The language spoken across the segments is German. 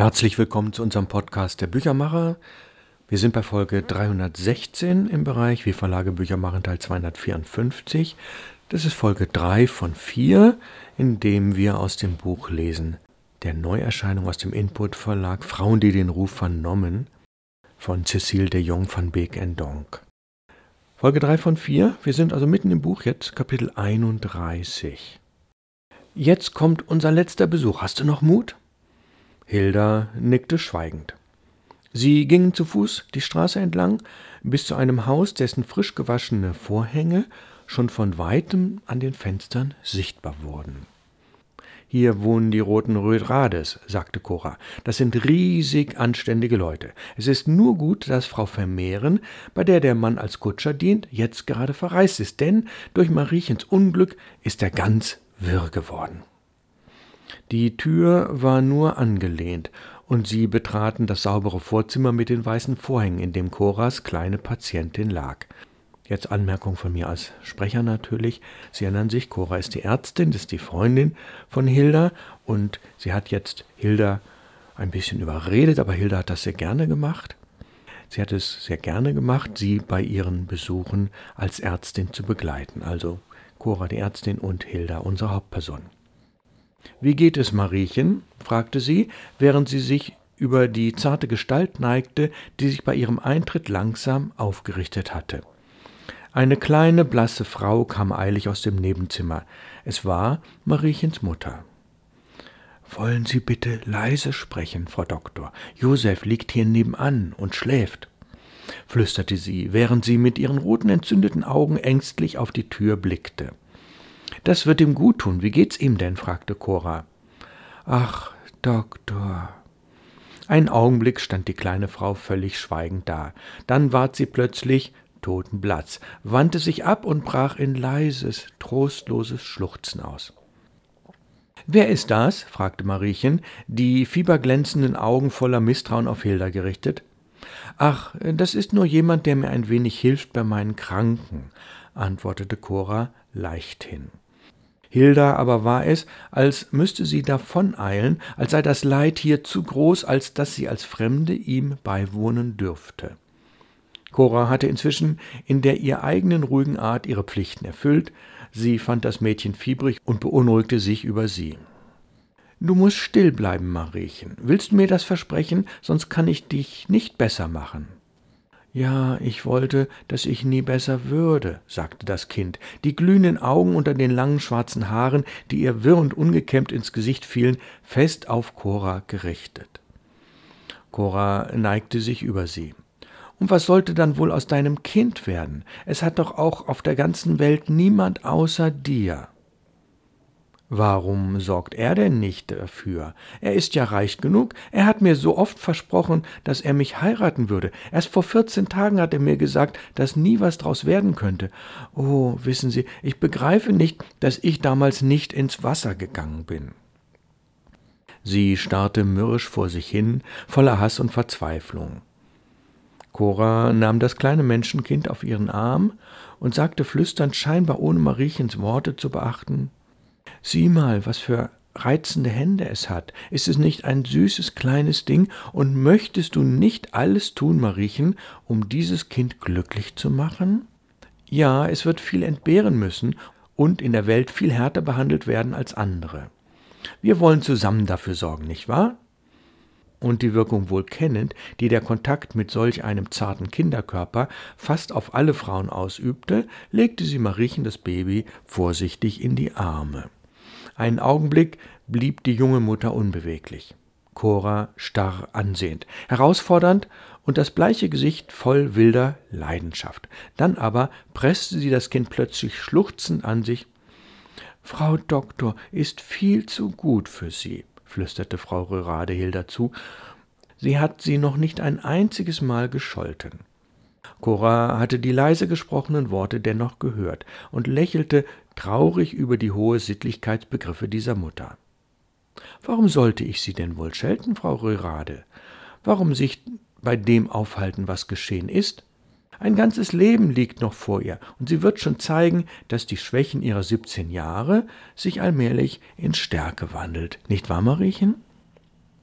Herzlich willkommen zu unserem Podcast der Büchermacher. Wir sind bei Folge 316 im Bereich Wir Verlage Bücher machen Teil 254. Das ist Folge 3 von 4, in dem wir aus dem Buch lesen. Der Neuerscheinung aus dem Input Verlag Frauen, die den Ruf vernommen, von Cécile de Jong van Beek en Donck. Folge 3 von 4, wir sind also mitten im Buch jetzt, Kapitel 31. Jetzt kommt unser letzter Besuch. Hast du noch Mut? Hilda nickte schweigend. Sie gingen zu Fuß die Straße entlang bis zu einem Haus, dessen frisch gewaschene Vorhänge schon von weitem an den Fenstern sichtbar wurden. »Hier wohnen die roten Rödrades«, sagte Cora. »Das sind riesig anständige Leute. Es ist nur gut, dass Frau Vermehren, bei der Mann als Kutscher dient, jetzt gerade verreist ist, denn durch Mariechens Unglück ist er ganz wirr geworden.« Die Tür war nur angelehnt, und sie betraten das saubere Vorzimmer mit den weißen Vorhängen, in dem Coras kleine Patientin lag. Jetzt Anmerkung von mir als Sprecher natürlich. Sie erinnern sich, Cora ist die Ärztin, das ist die Freundin von Hilda, und sie hat jetzt Hilda ein bisschen überredet, aber Hilda hat das sehr gerne gemacht. Sie hat es sehr gerne gemacht, sie bei ihren Besuchen als Ärztin zu begleiten. Also Cora die Ärztin und Hilda unsere Hauptperson. »Wie geht es, Mariechen?« fragte sie, während sie sich über die zarte Gestalt neigte, die sich bei ihrem Eintritt langsam aufgerichtet hatte. Eine kleine, blasse Frau kam eilig aus dem Nebenzimmer. Es war Mariechens Mutter. »Wollen Sie bitte leise sprechen, Frau Doktor? Josef liegt hier nebenan und schläft«, flüsterte sie, während sie mit ihren roten, entzündeten Augen ängstlich auf die Tür blickte. »Das wird ihm gut tun. Wie geht's ihm denn?« fragte Cora. »Ach, Doktor.« Einen Augenblick stand die kleine Frau völlig schweigend da. Dann ward sie plötzlich totenblass, wandte sich ab und brach in leises, trostloses Schluchzen aus. »Wer ist das?« fragte Mariechen, die fieberglänzenden Augen voller Misstrauen auf Hilda gerichtet. »Ach, das ist nur jemand, der mir ein wenig hilft bei meinen Kranken«, antwortete Cora leichthin. Hilda aber war es, als müsste sie davoneilen, als sei das Leid hier zu groß, als dass sie als Fremde ihm beiwohnen dürfte. Cora hatte inzwischen in der ihr eigenen ruhigen Art ihre Pflichten erfüllt. Sie fand das Mädchen fiebrig und beunruhigte sich über sie. »Du musst still bleiben, Mariechen. Willst du mir das versprechen? Sonst kann ich dich nicht besser machen.« »Ja, ich wollte, dass ich nie besser würde«, sagte das Kind, die glühenden Augen unter den langen schwarzen Haaren, die ihr wirr und ungekämmt ins Gesicht fielen, fest auf Cora gerichtet. Cora neigte sich über sie. »Und was sollte dann wohl aus deinem Kind werden? Es hat doch auch auf der ganzen Welt niemand außer dir.« »Warum sorgt er denn nicht dafür? Er ist ja reich genug. Er hat mir so oft versprochen, dass er mich heiraten würde. Erst vor 14 Tagen hat er mir gesagt, dass nie was draus werden könnte. Oh, wissen Sie, ich begreife nicht, dass ich damals nicht ins Wasser gegangen bin.« Sie starrte mürrisch vor sich hin, voller Hass und Verzweiflung. Cora nahm das kleine Menschenkind auf ihren Arm und sagte flüsternd, scheinbar ohne Mariechens Worte zu beachten: »Sieh mal, was für reizende Hände es hat. Ist es nicht ein süßes kleines Ding? Und möchtest du nicht alles tun, Mariechen, um dieses Kind glücklich zu machen? Ja, es wird viel entbehren müssen und in der Welt viel härter behandelt werden als andere. Wir wollen zusammen dafür sorgen, nicht wahr?« Und die Wirkung wohl kennend, die der Kontakt mit solch einem zarten Kinderkörper fast auf alle Frauen ausübte, legte sie Mariechen das Baby vorsichtig in die Arme. Einen Augenblick blieb die junge Mutter unbeweglich, Cora starr ansehend, herausfordernd und das bleiche Gesicht voll wilder Leidenschaft. Dann aber presste sie das Kind plötzlich schluchzend an sich. »Frau Doktor ist viel zu gut für Sie«, flüsterte Frau Röhrade Hilda zu. »Sie hat sie noch nicht ein einziges Mal gescholten.« Cora hatte die leise gesprochenen Worte dennoch gehört und lächelte traurig über die hohe Sittlichkeitsbegriffe dieser Mutter. »Warum sollte ich Sie denn wohl schelten, Frau Röhrade? Warum sich bei dem aufhalten, was geschehen ist? Ein ganzes Leben liegt noch vor ihr, und sie wird schon zeigen, dass die Schwächen ihrer 17 Jahre sich allmählich in Stärke wandelt. Nicht wahr, Mariechen?«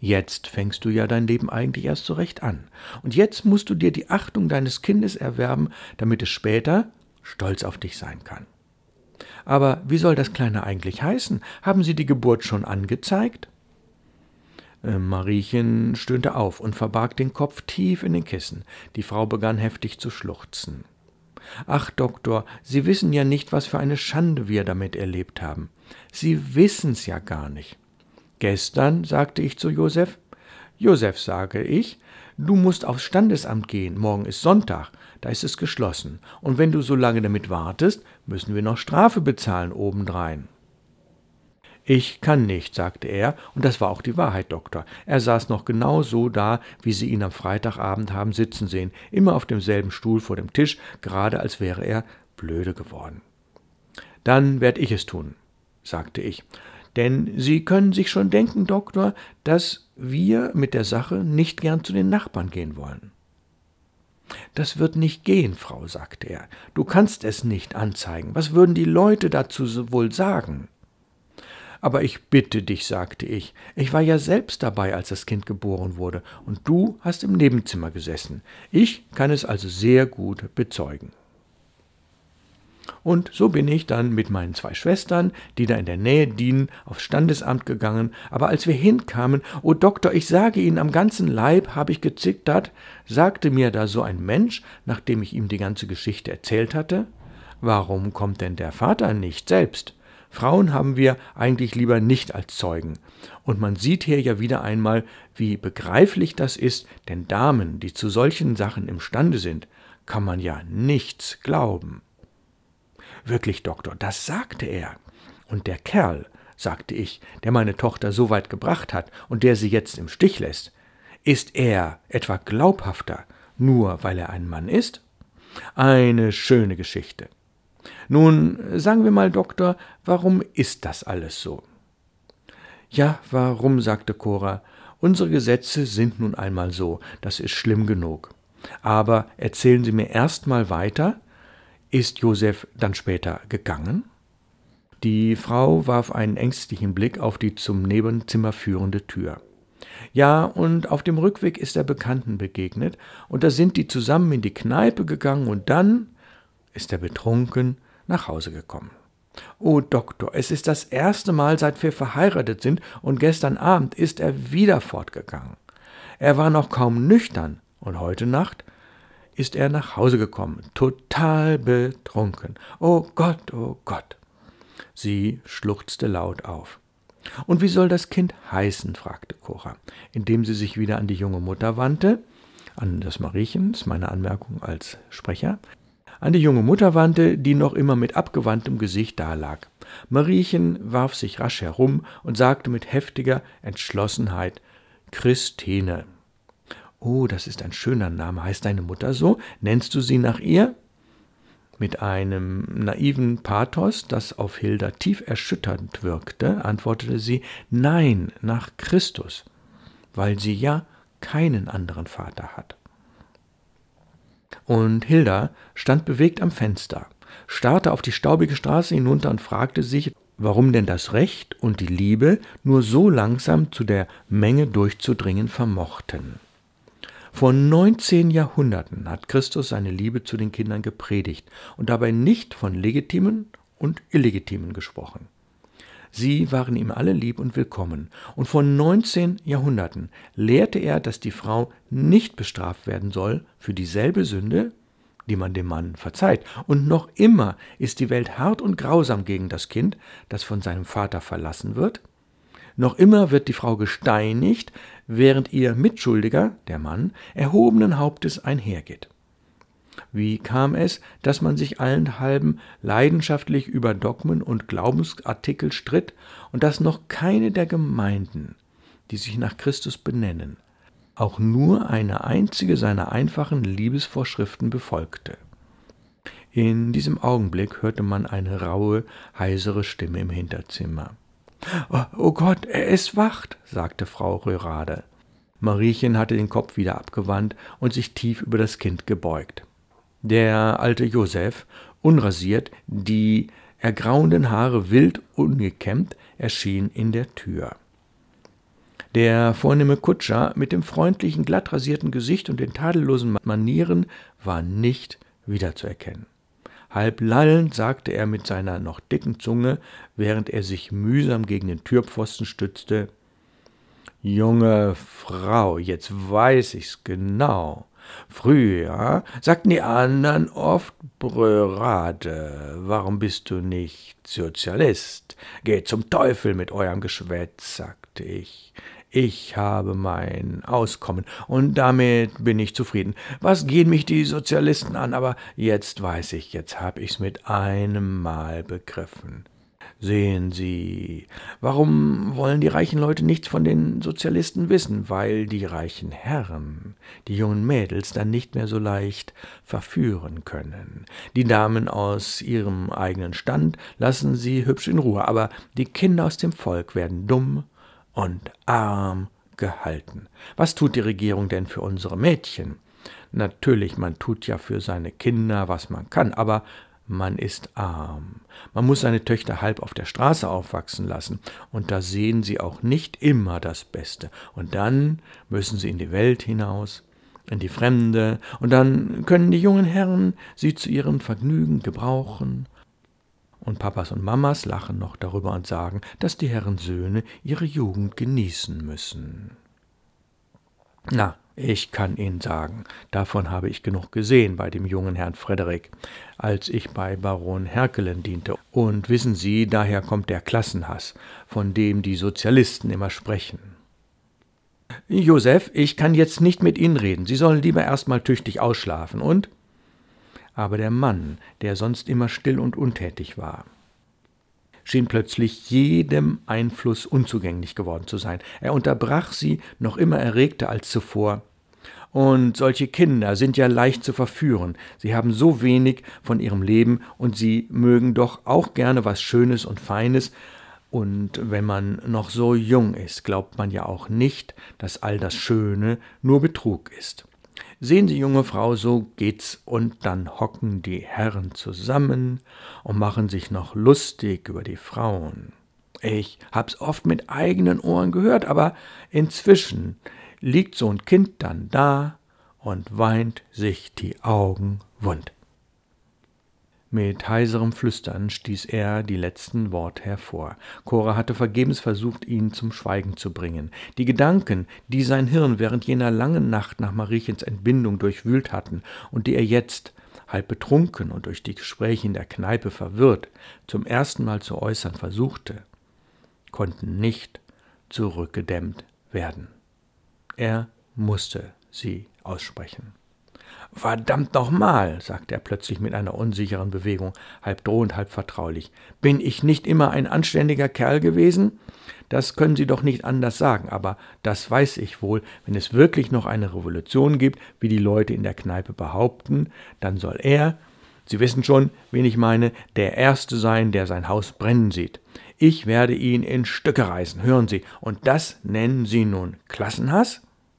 Jetzt fängst du ja dein Leben eigentlich erst so recht an. Und jetzt musst du dir die Achtung deines Kindes erwerben, damit es später stolz auf dich sein kann. Aber wie soll das Kleine eigentlich heißen? Haben Sie die Geburt schon angezeigt? Mariechen stöhnte auf und verbarg den Kopf tief in den Kissen. Die Frau begann heftig zu schluchzen. »Ach, Doktor, Sie wissen ja nicht, was für eine Schande wir damit erlebt haben. Sie wissen's ja gar nicht.« »Gestern«, sagte ich zu Josef. »Josef«, sage ich, »du musst aufs Standesamt gehen. Morgen ist Sonntag, da ist es geschlossen. Und wenn du so lange damit wartest, müssen wir noch Strafe bezahlen obendrein.« »Ich kann nicht«, sagte er, und das war auch die Wahrheit, Doktor. Er saß noch genau so da, wie Sie ihn am Freitagabend haben sitzen sehen, immer auf demselben Stuhl vor dem Tisch, gerade als wäre er blöde geworden. »Dann werd ich es tun«, sagte ich, »denn Sie können sich schon denken, Doktor, dass wir mit der Sache nicht gern zu den Nachbarn gehen wollen.« »Das wird nicht gehen, Frau«, sagte er. »Du kannst es nicht anzeigen. Was würden die Leute dazu wohl sagen?« »Aber ich bitte dich«, sagte ich, »ich war ja selbst dabei, als das Kind geboren wurde, und du hast im Nebenzimmer gesessen. Ich kann es also sehr gut bezeugen.« Und so bin ich dann mit meinen 2 Schwestern, die da in der Nähe dienen, aufs Standesamt gegangen. Aber als wir hinkamen, »O Doktor, ich sage Ihnen, am ganzen Leib habe ich gezittert«, sagte mir da so ein Mensch, nachdem ich ihm die ganze Geschichte erzählt hatte, »warum kommt denn der Vater nicht selbst? Frauen haben wir eigentlich lieber nicht als Zeugen. Und man sieht hier ja wieder einmal, wie begreiflich das ist, denn Damen, die zu solchen Sachen imstande sind, kann man ja nichts glauben.« »Wirklich, Doktor, das sagte er. Und der Kerl«, sagte ich, »der meine Tochter so weit gebracht hat und der sie jetzt im Stich lässt, ist er etwa glaubhafter, nur weil er ein Mann ist? Eine schöne Geschichte. Nun, sagen wir mal, Doktor, warum ist das alles so?« »Ja, warum«, sagte Cora, »unsere Gesetze sind nun einmal so, das ist schlimm genug. Aber erzählen Sie mir erst mal weiter, ist Josef dann später gegangen?« Die Frau warf einen ängstlichen Blick auf die zum Nebenzimmer führende Tür. »Ja, und auf dem Rückweg ist er Bekannten begegnet, und da sind die zusammen in die Kneipe gegangen, und dann ist er betrunken nach Hause gekommen. »O Doktor, es ist das erste Mal, seit wir verheiratet sind, und gestern Abend ist er wieder fortgegangen. Er war noch kaum nüchtern, und heute Nacht ist er nach Hause gekommen, total betrunken. Oh Gott, oh Gott!« Sie schluchzte laut auf. »Und wie soll das Kind heißen?«, fragte Cora, indem sie sich wieder an die junge Mutter wandte, an das Mariechen, das ist meine Anmerkung als Sprecher, an die junge Mutter wandte, die noch immer mit abgewandtem Gesicht dalag. Mariechen warf sich rasch herum und sagte mit heftiger Entschlossenheit: »Christine.« »Oh, das ist ein schöner Name. Heißt deine Mutter so? Nennst du sie nach ihr?« Mit einem naiven Pathos, das auf Hilda tief erschütternd wirkte, antwortete sie: »Nein, nach Christus, weil sie ja keinen anderen Vater hat.« Und Hilda stand bewegt am Fenster, starrte auf die staubige Straße hinunter und fragte sich, warum denn das Recht und die Liebe nur so langsam zu der Menge durchzudringen vermochten. Vor 19 Jahrhunderten hat Christus seine Liebe zu den Kindern gepredigt und dabei nicht von legitimen und illegitimen gesprochen. Sie waren ihm alle lieb und willkommen, und vor 19 Jahrhunderten lehrte er, dass die Frau nicht bestraft werden soll für dieselbe Sünde, die man dem Mann verzeiht. Und noch immer ist die Welt hart und grausam gegen das Kind, das von seinem Vater verlassen wird. Noch immer wird die Frau gesteinigt, während ihr Mitschuldiger, der Mann, erhobenen Hauptes einhergeht. Wie kam es, dass man sich allenthalben leidenschaftlich über Dogmen und Glaubensartikel stritt und dass noch keine der Gemeinden, die sich nach Christus benennen, auch nur eine einzige seiner einfachen Liebesvorschriften befolgte? In diesem Augenblick hörte man eine raue, heisere Stimme im Hinterzimmer. »Oh Gott, er ist wacht«, sagte Frau Röhrade. Mariechen hatte den Kopf wieder abgewandt und sich tief über das Kind gebeugt. Der alte Josef, unrasiert, die ergrauenden Haare wild ungekämmt, erschien in der Tür. Der vornehme Kutscher mit dem freundlichen, glatt rasierten Gesicht und den tadellosen Manieren war nicht wiederzuerkennen. Halb lallend sagte er mit seiner noch dicken Zunge, während er sich mühsam gegen den Türpfosten stützte: »Junge Frau, jetzt weiß ich's genau. Früher sagten die anderen oft Brörade. Warum bist du nicht Sozialist? Geht zum Teufel mit eurem Geschwätz, sagte ich. Ich habe mein Auskommen und damit bin ich zufrieden. Was gehen mich die Sozialisten an? Aber jetzt weiß ich, jetzt hab ich's mit einem Mal begriffen. Sehen Sie, warum wollen die reichen Leute nichts von den Sozialisten wissen? Weil die reichen Herren die jungen Mädels dann nicht mehr so leicht verführen können. Die Damen aus ihrem eigenen Stand lassen sie hübsch in Ruhe, aber die Kinder aus dem Volk werden dumm und arm gehalten. Was tut die Regierung denn für unsere Mädchen? Natürlich, man tut ja für seine Kinder, was man kann, aber man ist arm. Man muss seine Töchter halb auf der Straße aufwachsen lassen, und da sehen sie auch nicht immer das Beste. Und dann müssen sie in die Welt hinaus, in die Fremde, und dann können die jungen Herren sie zu ihrem Vergnügen gebrauchen. Und Papas und Mamas lachen noch darüber und sagen, dass die Herrensöhne ihre Jugend genießen müssen. Na, ich kann Ihnen sagen, davon habe ich genug gesehen bei dem jungen Herrn Frederik, als ich bei Baron Herkelen diente. Und wissen Sie, daher kommt der Klassenhass, von dem die Sozialisten immer sprechen. Josef, ich kann jetzt nicht mit Ihnen reden. Sie sollen lieber erst mal tüchtig ausschlafen. Und? Aber der Mann, der sonst immer still und untätig war, schien plötzlich jedem Einfluss unzugänglich geworden zu sein. Er unterbrach sie, noch immer erregter als zuvor. Und solche Kinder sind ja leicht zu verführen. Sie haben so wenig von ihrem Leben und sie mögen doch auch gerne was Schönes und Feines. Und wenn man noch so jung ist, glaubt man ja auch nicht, dass all das Schöne nur Betrug ist. Sehen Sie, junge Frau, so geht's, und dann hocken die Herren zusammen und machen sich noch lustig über die Frauen. Ich hab's oft mit eigenen Ohren gehört, aber inzwischen liegt so ein Kind dann da und weint sich die Augen wund. Mit heiserem Flüstern stieß er die letzten Worte hervor. Cora hatte vergebens versucht, ihn zum Schweigen zu bringen. Die Gedanken, die sein Hirn während jener langen Nacht nach Mariechens Entbindung durchwühlt hatten und die er jetzt, halb betrunken und durch die Gespräche in der Kneipe verwirrt, zum ersten Mal zu äußern versuchte, konnten nicht zurückgedämmt werden. Er musste sie aussprechen. »Verdammt nochmal«, sagte er plötzlich mit einer unsicheren Bewegung, halb drohend, halb vertraulich. »Bin ich nicht immer ein anständiger Kerl gewesen? Das können Sie doch nicht anders sagen, aber das weiß ich wohl. Wenn es wirklich noch eine Revolution gibt, wie die Leute in der Kneipe behaupten, dann soll er, Sie wissen schon, wen ich meine, der Erste sein, der sein Haus brennen sieht. Ich werde ihn in Stücke reißen, hören Sie, und das nennen Sie nun Klassenhass?«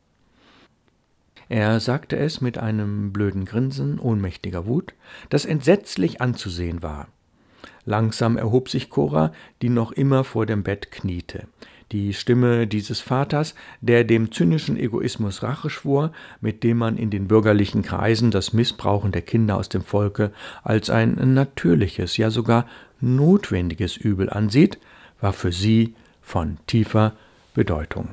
Er sagte es mit einem blöden Grinsen ohnmächtiger Wut, das entsetzlich anzusehen war. Langsam erhob sich Cora, die noch immer vor dem Bett kniete. Die Stimme dieses Vaters, der dem zynischen Egoismus Rache schwor, mit dem man in den bürgerlichen Kreisen das Missbrauchen der Kinder aus dem Volke als ein natürliches, ja sogar notwendiges Übel ansieht, war für sie von tiefer Bedeutung.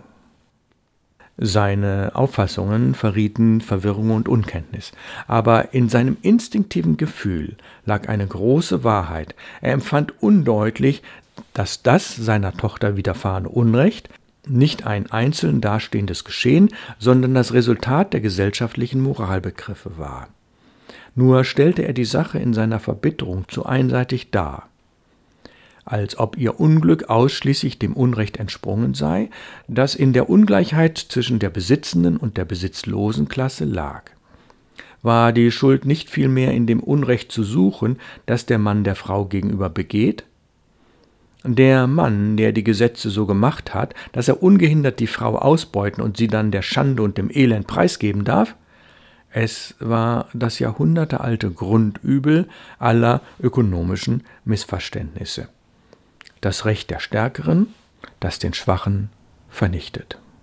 Seine Auffassungen verrieten Verwirrung und Unkenntnis, aber in seinem instinktiven Gefühl lag eine große Wahrheit. Er empfand undeutlich, dass das seiner Tochter widerfahrene Unrecht nicht ein einzeln dastehendes Geschehen, sondern das Resultat der gesellschaftlichen Moralbegriffe war. Nur stellte er die Sache in seiner Verbitterung zu einseitig dar, als ob ihr Unglück ausschließlich dem Unrecht entsprungen sei, das in der Ungleichheit zwischen der besitzenden und der besitzlosen Klasse lag. War die Schuld nicht vielmehr in dem Unrecht zu suchen, das der Mann der Frau gegenüber begeht? Der Mann, der die Gesetze so gemacht hat, dass er ungehindert die Frau ausbeuten und sie dann der Schande und dem Elend preisgeben darf? Es war das jahrhundertealte Grundübel aller ökonomischen Missverständnisse. Das Recht der Stärkeren, das den Schwachen vernichtet.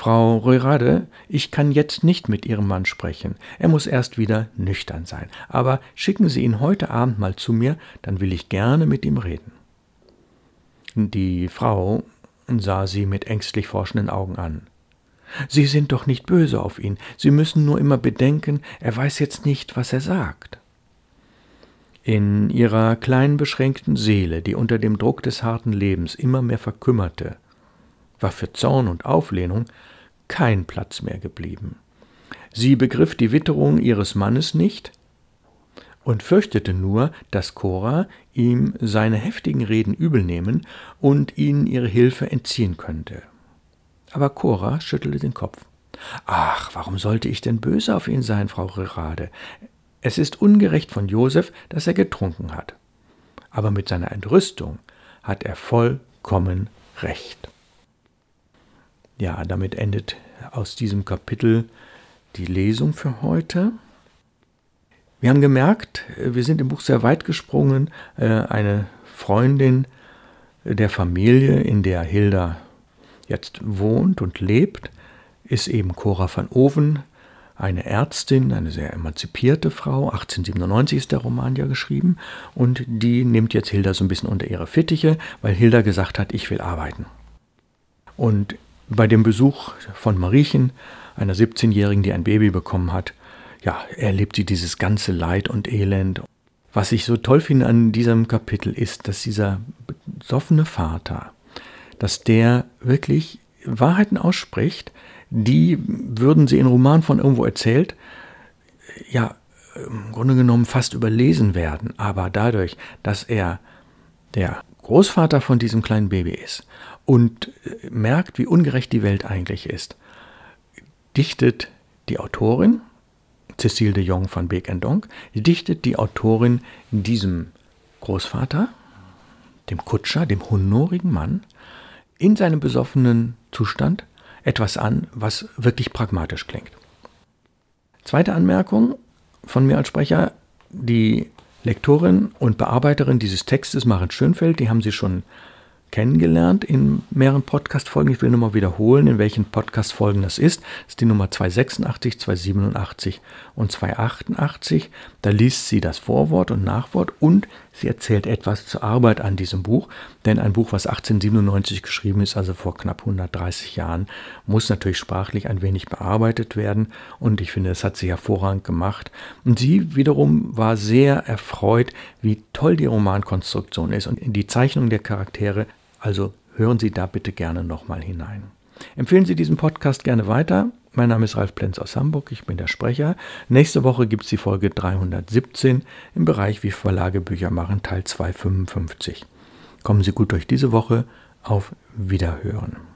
Frau Royrade, ich kann jetzt nicht mit Ihrem Mann sprechen. Er muss erst wieder nüchtern sein. Aber schicken Sie ihn heute Abend mal zu mir, dann will ich gerne mit ihm reden. Die Frau sah sie mit ängstlich forschenden Augen an. Sie sind doch nicht böse auf ihn. Sie müssen nur immer bedenken, er weiß jetzt nicht, was er sagt. In ihrer kleinen, beschränkten Seele, die unter dem Druck des harten Lebens immer mehr verkümmerte, war für Zorn und Auflehnung kein Platz mehr geblieben. Sie begriff die Witterung ihres Mannes nicht und fürchtete nur, dass Cora ihm seine heftigen Reden übelnehmen und ihnen ihre Hilfe entziehen könnte. Aber Cora schüttelte den Kopf. »Ach, warum sollte ich denn böse auf ihn sein, Frau Royrade? Es ist ungerecht von Josef, dass er getrunken hat. Aber mit seiner Entrüstung hat er vollkommen recht.« Ja, damit endet aus diesem Kapitel die Lesung für heute. Wir haben gemerkt, wir sind im Buch sehr weit gesprungen. Eine Freundin der Familie, in der Hilda jetzt wohnt und lebt, ist eben Cora van Oven, eine Ärztin, eine sehr emanzipierte Frau. 1897 ist der Roman ja geschrieben. Und die nimmt jetzt Hilda so ein bisschen unter ihre Fittiche, weil Hilda gesagt hat, ich will arbeiten. Und bei dem Besuch von Mariechen, einer 17-Jährigen, die ein Baby bekommen hat, ja, erlebt sie dieses ganze Leid und Elend. Was ich so toll finde an diesem Kapitel ist, dass dieser besoffene Vater, dass der wirklich Wahrheiten ausspricht, die, würden sie in Roman von irgendwo erzählt, ja, im Grunde genommen fast überlesen werden. Aber dadurch, dass er der Großvater von diesem kleinen Baby ist und merkt, wie ungerecht die Welt eigentlich ist, dichtet die Autorin, Cécile de Jong van Beek en Donck, dichtet die Autorin diesem Großvater, dem Kutscher, dem honorigen Mann, in seinem besoffenen Zustand etwas an, was wirklich pragmatisch klingt. Zweite Anmerkung von mir als Sprecher: Die Lektorin und Bearbeiterin dieses Textes, Maren Schönfeld, die haben Sie schon kennengelernt in mehreren Podcast-Folgen. Ich will nur mal wiederholen, in welchen Podcast-Folgen das ist. Das ist die Nummer 286, 287 und 288. Da liest sie das Vorwort und Nachwort und sie erzählt etwas zur Arbeit an diesem Buch. Denn ein Buch, was 1897 geschrieben ist, also vor knapp 130 Jahren, muss natürlich sprachlich ein wenig bearbeitet werden. Und ich finde, das hat sie hervorragend gemacht. Und sie wiederum war sehr erfreut, wie toll die Romankonstruktion ist und die Zeichnung der Charaktere. Also hören Sie da bitte gerne nochmal hinein. Empfehlen Sie diesen Podcast gerne weiter. Mein Name ist Ralf Plenz aus Hamburg, ich bin der Sprecher. Nächste Woche gibt es die Folge 317 im Bereich Wie Verlage Bücher machen, Teil 255. Kommen Sie gut durch diese Woche. Auf Wiederhören.